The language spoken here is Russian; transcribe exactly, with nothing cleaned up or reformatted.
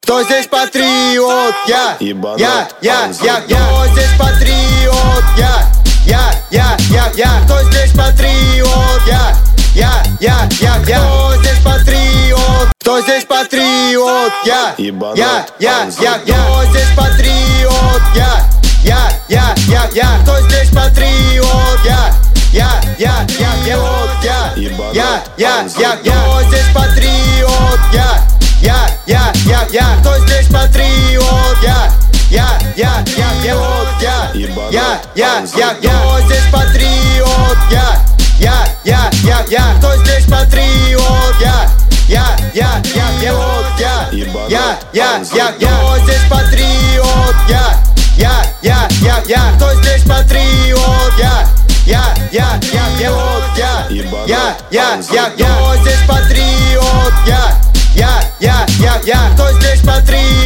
Кто здесь патриот? Я, Ебанат, я, я, Анзор. я, я. Кто здесь патриот? Я, я, я, я, я. Кто здесь патриот? Я, я, я, я, я. Кто здесь патриот? Кто здесь патриот? Я, Ебанат, я, я, Анзор. я, я. Кто здесь патриот? Я, я, я, я, я. Кто здесь патриот? Я, я, я, я, я, вот я, Ебанат, я, я, Анзор. я, я. Кто здесь патриот? Я, я, я, я, я. Кто здесь патриот? Я, я, я, я, я, вот я, Ебанат, я, я, Анзор. я, я. Кто здесь патриот? Я, я, я, я, я. Кто здесь патриот? Я, я, я, я, я, вот я, Ебанат, я, я, Анзор. я, я. Кто здесь патриот? Я, я, я, я, я. Кто здесь патриот? Я, я, я, я, я, вот я, Ебанат, я, я, Анзор. я, я. Кто здесь патриот? Я, я, я, я, я. Кто здесь патриот?